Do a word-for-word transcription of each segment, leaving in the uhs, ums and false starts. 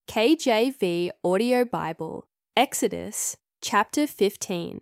K J V Audio Bible, Exodus chapter fifteen.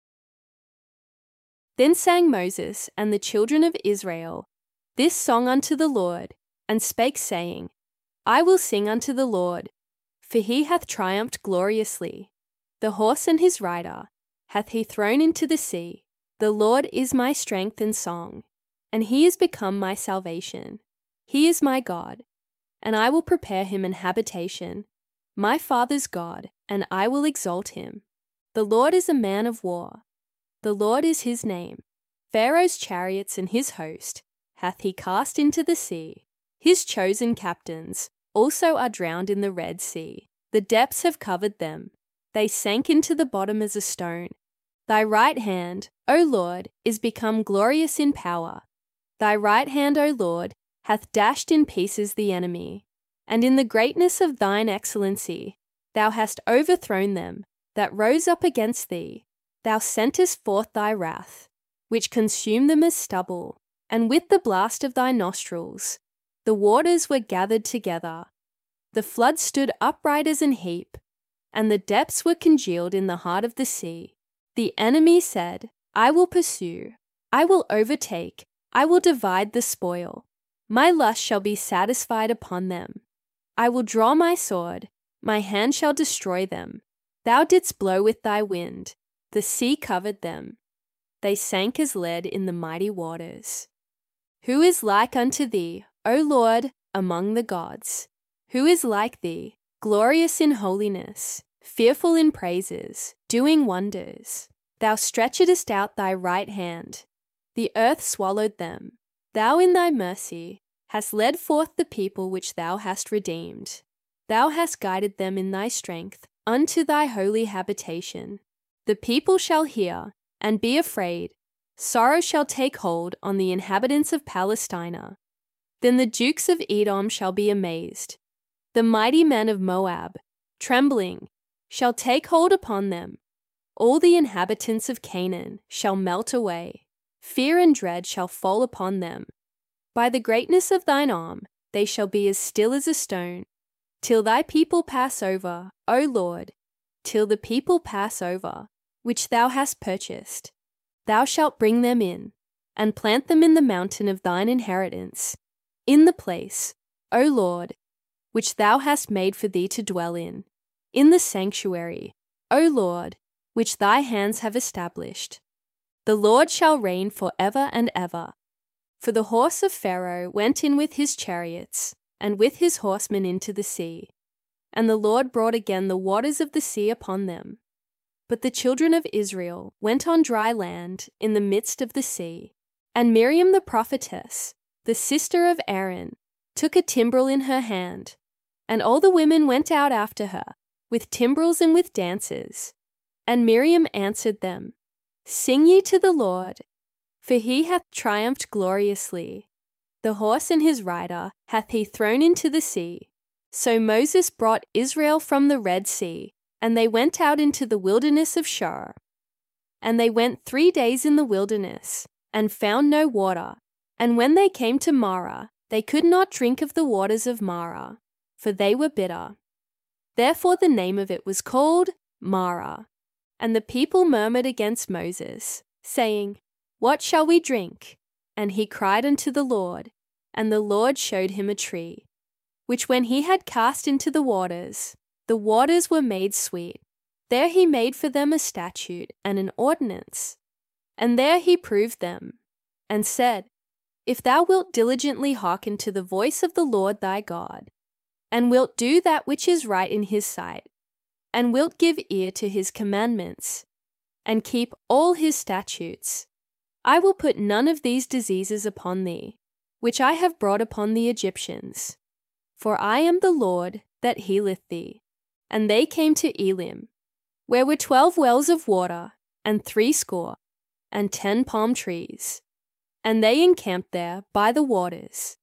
Then sang Moses and the children of Israel this song unto the Lord, and spake, saying, I will sing unto the Lord, for he hath triumphed gloriously. The horse and his rider hath he thrown into the sea. The Lord is my strength and song, and he is become my salvation. He is my God, and I will prepare him an habitation, my father's God, and I will exalt him. The Lord is a man of war. The Lord is his name. Pharaoh's chariots and his host hath he cast into the sea. His chosen captains also are drowned in the Red Sea. The depths have covered them. They sank into the bottom as a stone. Thy right hand, O Lord, is become glorious in power. Thy right hand, O Lord, hath dashed in pieces the enemy. And in the greatness of thine excellency thou hast overthrown them that rose up against thee. Thou sentest forth thy wrath, which consumed them as stubble, and with the blast of thy nostrils the waters were gathered together. The flood stood upright as an heap, and the depths were congealed in the heart of the sea. The enemy said, I will pursue, I will overtake, I will divide the spoil. My lust shall be satisfied upon them. I will draw my sword, my hand shall destroy them. Thou didst blow with thy wind, the sea covered them. They sank as lead in the mighty waters. Who is like unto thee, O Lord, among the gods? Who is like thee, glorious in holiness, fearful in praises, doing wonders? Thou stretchedst out thy right hand. The earth swallowed them. Thou in thy mercy hast led forth the people which thou hast redeemed. Thou hast guided them in thy strength unto thy holy habitation. The people shall hear and be afraid. Sorrow shall take hold on the inhabitants of Palestina. Then the dukes of Edom shall be amazed. The mighty men of Moab, trembling, shall take hold upon them. All the inhabitants of Canaan shall melt away. Fear and dread shall fall upon them. By the greatness of thine arm they shall be as still as a stone, till thy people pass over, O Lord, till the people pass over, which thou hast purchased. Thou shalt bring them in, and plant them in the mountain of thine inheritance, in the place, O Lord, which thou hast made for thee to dwell in, in the sanctuary, O Lord, which thy hands have established. The Lord shall reign for ever and ever. For the horse of Pharaoh went in with his chariots, and with his horsemen into the sea. And the Lord brought again the waters of the sea upon them. But the children of Israel went on dry land in the midst of the sea. And Miriam the prophetess, the sister of Aaron, took a timbrel in her hand. And all the women went out after her, with timbrels and with dances. And Miriam answered them, Sing ye to the Lord, for he hath triumphed gloriously. The horse and his rider hath he thrown into the sea. So Moses brought Israel from the Red Sea, and they went out into the wilderness of Shur. And they went three days in the wilderness, and found no water. And when they came to Marah, they could not drink of the waters of Marah, for they were bitter. Therefore the name of it was called Marah. And the people murmured against Moses, saying, What shall we drink? And he cried unto the Lord, and the Lord showed him a tree, which when he had cast into the waters, the waters were made sweet. There he made for them a statute and an ordinance. And there he proved them, and said, If thou wilt diligently hearken to the voice of the Lord thy God, and wilt do that which is right in his sight, and wilt give ear to his commandments, and keep all his statutes, I will put none of these diseases upon thee, which I have brought upon the Egyptians. For I am the Lord that healeth thee. And they came to Elim, where were twelve wells of water, and threescore, and ten palm trees. And they encamped there by the waters.